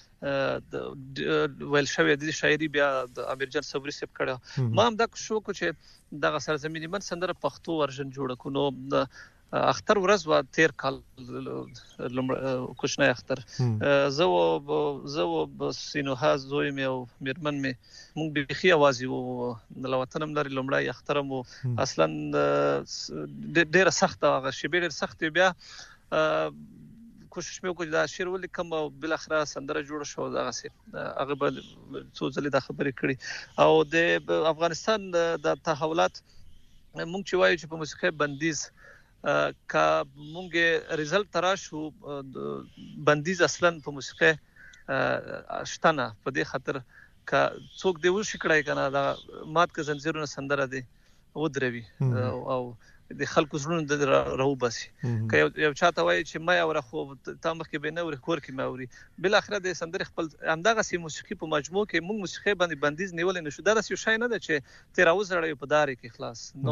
ویل شوی د شاعري بیا د امیر جان صبري سپ کړه ما هم دا شو چې دغه سرزمین ایمان سندره پښتو ورژن جوړ کړو اختر ورځ وا تیر کال کوښنه اختر زه و زه و سینوها زوی مې او میرمن مې مونږ بيخي आवाज وو د وطنم لري لمړی اخترم اصلا ډېر سخت هغه شی ډېر سخت بیا کوشش مې وکړ دا شعر ولیکم او بل اخره سندره جوړ شو دغه سي هغه بل څو ځلې د خبرې کړې او د افغانستان د تحولات مونږ چې وایو چې په موسیقي بندیز کا مونږ رزلټ تراشو بندیز اصلا په موسیقي شتنه په دې خاطر کا څوک دی وشي کړای کنه دا مات ک زنجیرونه سندره دي ودروي او د خلکو زړونو د راو باسي که یو چاته وایي چې ما اوره خو تام کې به نه ور کور کې ما اوري بل اخره د سندره خپل همدغه سي موسیقي په مجموع کې موږ موسیقي باندې بندیز نیول نه شو دا یو شای نه ده چې تیر اوزړې په داري کې خلاص نو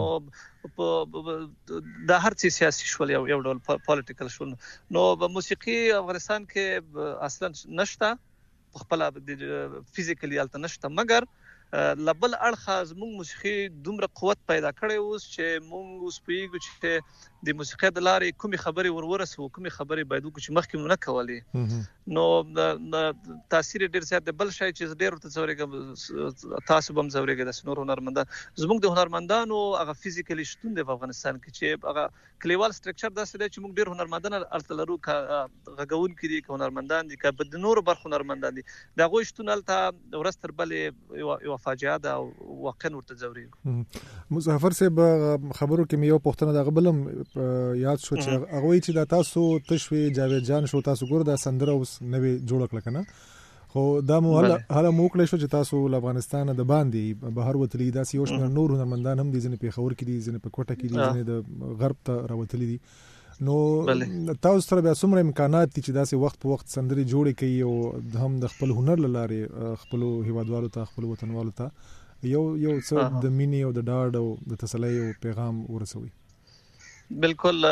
د هر څه سیاسي شول یو یو ډول پالیټیکل شول نو موسیقي افغانستان کې اصلا نشته خپل فزیکلی الته نشته مګر لبل اړخ زموږ موسیقي دومره قوت پیدا کړي اوس چې موږ اوس پیګو چې د موسیقي د لارې کومي خبري ورورسو کومي خبري باید وکړو چې مخکې مونږ نه کولې نو تاثیر ډیر زیات د بل شای چې ډیر ورته څورېګه تاسو بم څورېګه د سنور هنرمندان زموږ د هنرمندانو هغه فزیکلی شتون د افغانستان کې چې هغه کلیوال سټرکچر داسې دی چې موږ ډیر هنرمندان التلرو غږون کړي ک هنرمندان دي ک بد نور برخو هنرمندان دي دا غوښ شتون الته ورستر بلې یو فاجعه ده واقعا ورته څورېګه مظفر صاحب خبرو کې یو پښتنه د غبلم یاد شو چې هغه چې دا تاسو تشوي جاوید جان شو تاسو ګور دا سندره اوس نوې جوړ کړل کنه خو دا مو هله هله مو کړی شو چې تاسو له افغانستان د باندې بهر وتلی داسې یو شمېر نور هنرمندان هم دي، ځینې پېښور کې دي، ځینې په کوټه کې دي، ځینې د غرب ته راوتلي دي. نو تاسو سره بیا څومره امکانات دي چې داسې وخت په وخت سندرې جوړې کوي او هم د خپل هنر له لارې خپلو هیوادوالو ته خپلو وطنوالو ته یو یو څه د مینې او د ډاډ او د تسلۍ او پیغام ورسوي؟ بالکل.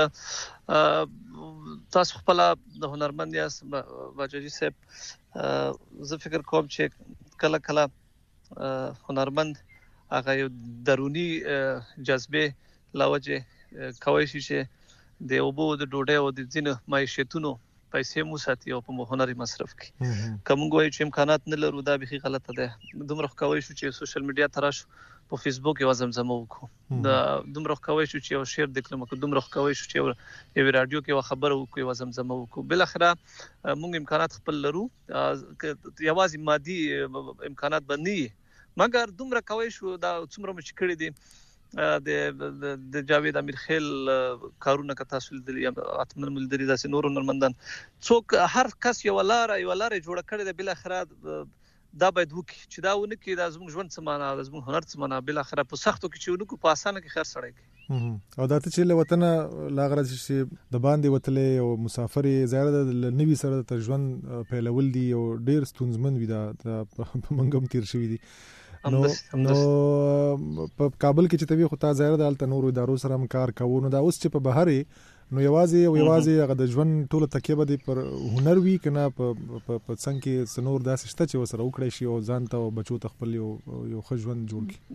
تاسو خپل د هنرمند یاست باجوجي صاحب، زه فکر کوم چې کله کله هنرمند هغه یو درونی جذبه لاوجه کوي چې د اوبو د ډوډۍ او د ځینو معیشتونو پیسې مو ساتي او په هنري مصرف کې کوم غوي چې امکانات نه لرو، دا به غلطه ده. دومره کوي شو چې سوشل میډیا تراش په فیسبوک یو زمزمه وکړو، دا دومره کوي شو چې یو شیر دکلم کو، دومره کوي شو چې یو رادیو کې خبر وکړو، یو زمزمه وکړو. بل اخره موږ امکانات خپل لرو، یوازې مادي امکانات باندې، مګر دومره کوي شو دا څومره مش کړی دي د د جاوید امیر خیل کارونه که تاسو لیدلی اتمن ملدری داسې نور هنرمندان څوک هر کس یو لار یو لار جوړ کړی دی، بل اخره دا باید وکړي چې دا ونه کې دا زموږ ژوند څه معنا، دا زموږ هنر څه معنا، بل اخره په سختو کې چې ونکو په اسانه کې خیر سړی کی. او دا ته چې له وطن لاغره چې د باندې وتلې او مسافرې زیاره د نوي سره د ژوند پیلول دي او ډیر ستونزمن وي، دا په منګم تیر شوی دي. نو نو په کابل کې چې توی خو تا زیاره د الته نور ادارو سره هم کار کوو، نو دا اوس چې په بهرې نو یوازې او یوازې هغه د ژوند ټوله تکیه به پر هنر وي کنه په په څنګه کې سنور داسې شته چې وسره وکړي شي او ځان ته او بچو ته خپل یو یو ښه ژوند جوړ کړي.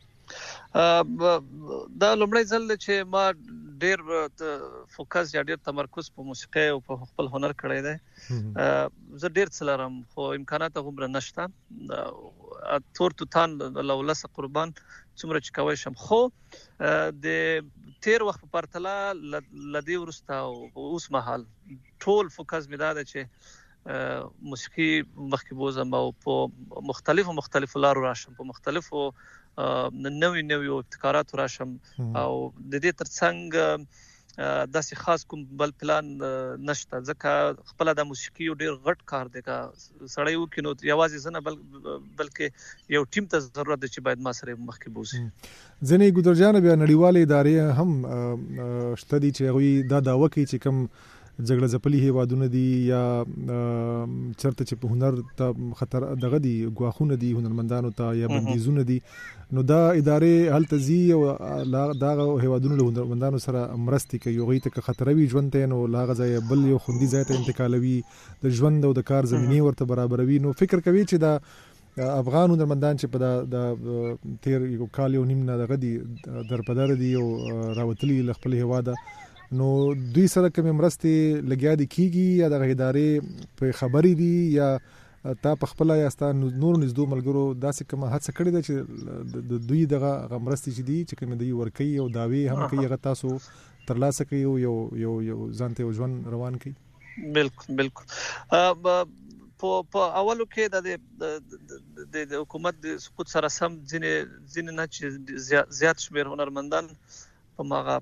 دا لومړی ځل چې ما ډېر فوکس یا ډېر تمرکز په موسیقي او په خپل هنر کړی دی. زه ډېر څه لرم خو امکانات هغومره نشته، تور توتان لولس قربان څومره چې کوی شم، خو د تیر وخت په پرتله لدی ورسته او اوس مهال ټول فوکس مې دا ده چې موسیقي مخکې بوزم او په مختلفو مختلفو لارو راشم، په مختلفو نوې نوې ابتکاراتو راشم، او د دې ترڅنګ داسې خاص کوم بل پلان نشته، ځکه خپل د موسیقي یو ډیر غټ کار دی، که سړی وکړي نو یوازې زه نه بلکې یو ټیم ته ضرورت دی چې باید ما سره مخکې بوزي. ځینې ګودرجان بیا نړیوالې ادارې هم شته دي چې هغوی دا دعوه کوي چې کوم جګړه ځپلي هیوادونه دي یا چرته چې په هنر ته خطر دغه دي ګواښونه دي هنرمندانو ته یا بندیزونه دي، نو دا ادارې هلته ځي او دغه هیوادونو له هنرمندانو سره مرستې کوي، هغوی ته که خطر وي ژوند ته نو له هغه ځایه بل یو خوندي ځای ته انتقالوي، د ژوند او د کار زمینې ورته برابروي. نو فکر کوي چې دا افغان هنرمندان چې په د تیر یو کال یو نیم نه دغه دي درپدر دي او راوتلي له خپل هیواده، نو دوی سره کومې مرستې لګیا دي کیږي یا دغه ادارې په خبرې دي یا تا په خپله یا ستا نور نږدو ملګرو داسې کومه هڅه کړې ده چې د دوی دغه مرستې چې دي چې کومې دوی ورکوي او دعوې هم کوي هغه تاسو ترلاسه کوي او یو یو یو ځان ته یو ژوند روان کوي؟ بالکل بالکل. په اولو کې د حکومت د سقوط سره سم ځینې ځینې نه چې زیات شمېر هنرمندان په ماغه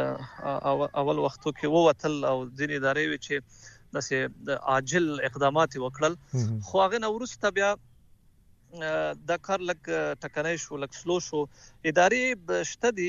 اول وختو کې ووتل او ځینې ادارې وي چې داسې عاجل اقدامات وکړل، خو هغه نه وروسته بیا دا کار لږ ټکنی شو، لږ سلو شو. ادارې شته دي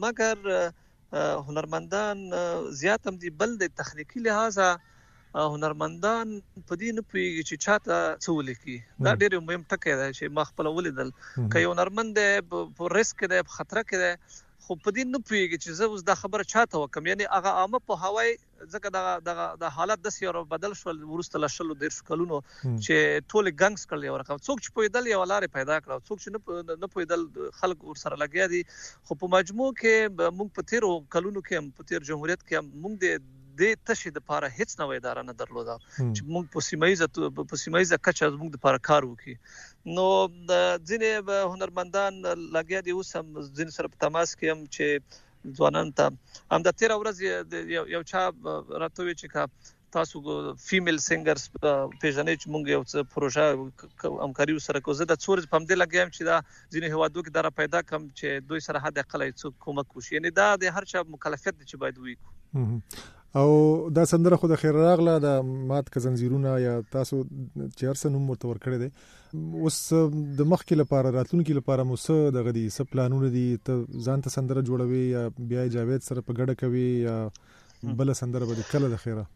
مګر هنرمندان زیات هم دي، بل د تخنیکي لحاظه هنرمندان په دې نه پوهېږي چې چاته څه ولیکي. دا ډېر مهم ټکی دی چې ما خپله ولیدل، که یو هنرمند دی په ریسک دی په خطره کې دی خو په دې نه پوهېږي چې زه اوس دا خبره چاته وکم، یعنې هغه عامه پوهاوی ځکه دغه دغه د حالت داسې یو بدل شول وروسته له شلو دېرشو کلونو چې ټولې ګنګس کړل یو رقم، څوک چې پوهېدل یوه لارې پیدا کړه، څوک چې نه پوهېدل خلک ورسره لګیا دي. خو په مجموع کې موږ په تېرو کلونو کې هم په تېر جمهوریت کې هم موږ د دې تشې دپاره هیڅ نوې اداره نه درلوده چې موږ په سیمه په سیمه ییزه کچه موږ دپاره کار وکړي. نو ځینې هنرمندان لګیا دي اوس هم ځینې سره په تماس کې هم چې ځوانانو ته همدا تېره ورځ یو چا راته وویل چې که تاسو فیمیل سینګرز پیژنئ چې موږ یو څه پروژه همکاري ورسره کوو، زه د څو ورځې په همدې لګیا یم چې دا ځینې هېوادونو کې دا را پیدا کړم چې دوی سره حد اقل څوک کومک وشي، یعنې دا د هر چا مکلفیت دی چې باید وکړو. او دا سندره خو د خیر راغله د مات ک زنجیرونه یا تاسو چې هر څه نوم ورته ورکړی دی اوس د مخکې لپاره راتلونکي لپاره مو څه دغه دي څه پلانونه دي ته ځان ته سندره جوړوي یا بیا جاوید سره په ګډه کوي یا بل سندره به کله د خیره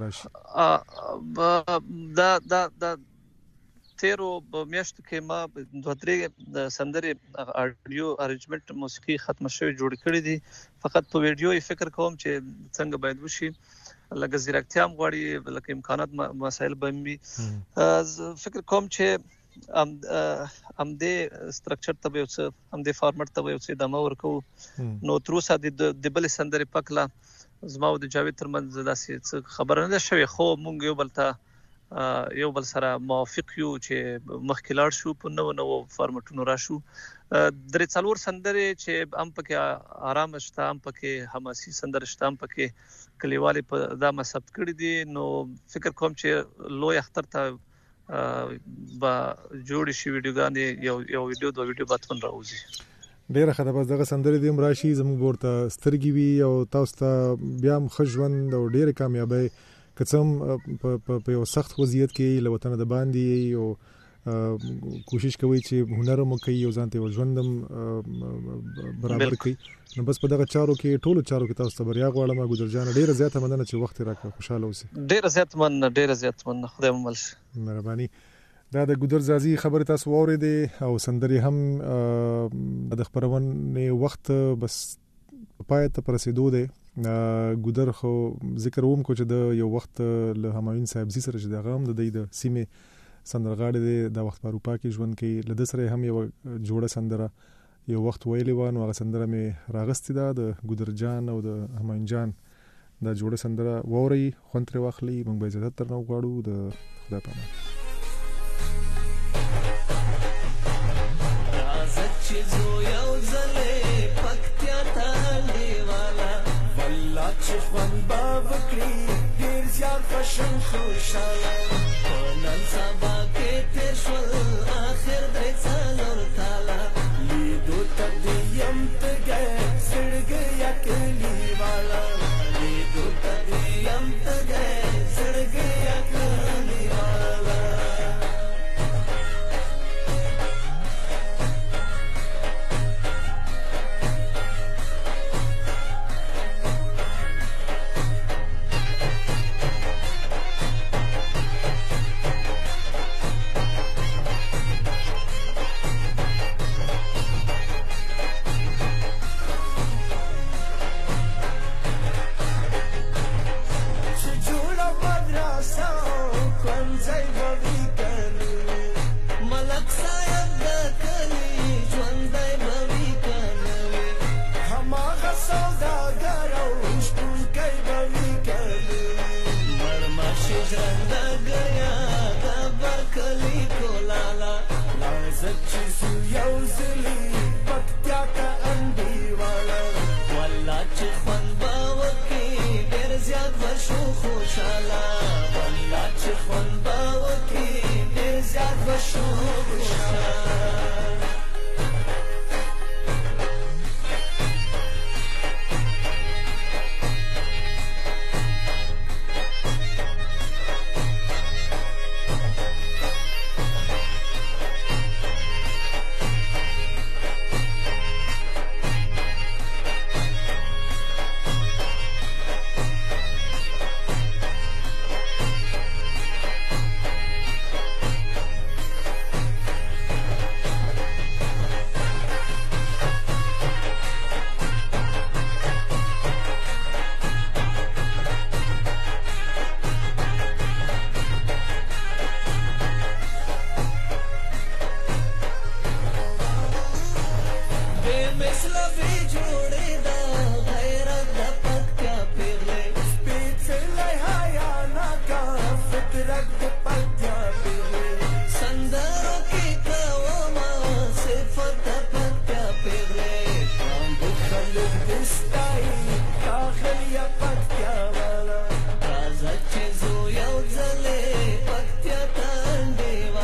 مخترش دا دا دا تیرو میاشتو کې ما دوه درې د سندرې اډیو ارینجمنت موسیقي ختم شوی جوړ کړی دي فقط په ویډیو یې فکر کوم چې څنګه باید وشي لکه زیرکتیا هم غواړي لکه امکانات مسایل به وي فکر کوم چې ام ام دې سټرکچر ته یو څه ام دې فارمټ ته یو څه دمه ورکو نو تر اوسه د بل سندرې پکلا زما او د جاوید ترمنځ داسې خبره نه شوی خو مونږ یو بل ته یو بل سره موافق یو چې مخکې لاړ شو په نو نو فارمټونو راشو درې څلور سندرې چې ام پکې آرام شته ام پکې حماسي سندره شته ام پکې کلیوالي په دا مسبت کړی دي نو فکر کوم چې لوی اختر ته با جوړ شي ویډیوګانې یو یو ویډیو دوه ویډیو باتون راوځي ډیره خدای بس دغه سندرې دیم راشي زموږ ورته سترګي وي او تاسو ته بیا هم خجوند او ډیره کامیابی کڅم په یو سخت وضعیت کې له وطن د باندې او کوشش کوي چې هنر مو کوي او ځان ته ژوندم برابر کوي نو بس په دغه چارو کې ټولو چارو کې تاسو ته بریا غواړم ګذر جان ډیره زیاته مننه چې وخت راکړه خوشاله اوسئ ډیره زیاته مننه ډیره زیاته مننه خدای مو مل شي مهرباني دا د ګذر زازي خبره تاسو واورېدې او سندري هم د خبرونه وخت بس پای ته پرسیدو دی ګذر خو ذکر ووم کو چې د یو وخت له همایون صاحب زی سره چې د غام د د سیمه سندرغاړي دی د وخت په اروپا کې ژوند کوي لده سره هم یو جوړه سندره یو وخت ویلې و نو هغه سندره مې راغستې ده د ګذر جان او د همایون جان دا جوړه سندره ووري خونتره واخلي موږ به اجازه ترنو غواړو د خدای په امان چې زو یو ځلې پکتیا ته دیواله والله چې خوند به وکړي ډېر زیات خوشن خوشاله په نن سبا کې تېر شول آخر درې څلور کاله لیدو ته دې یم تږی زړګی یا کلیواله لیدو ته دې یم تږی زړګی یا کلیواله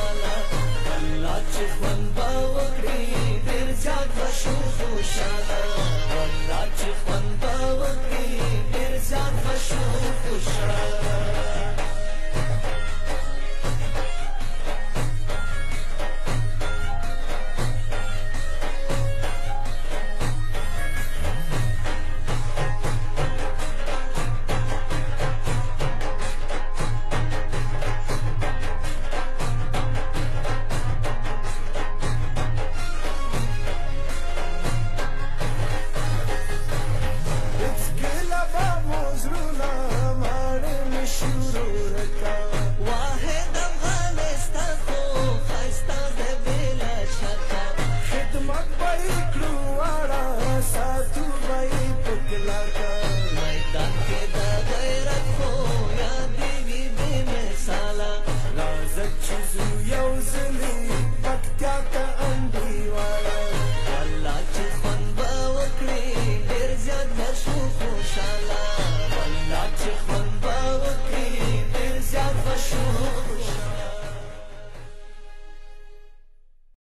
خوند به وکړي ډېر زیات به شو خوشاله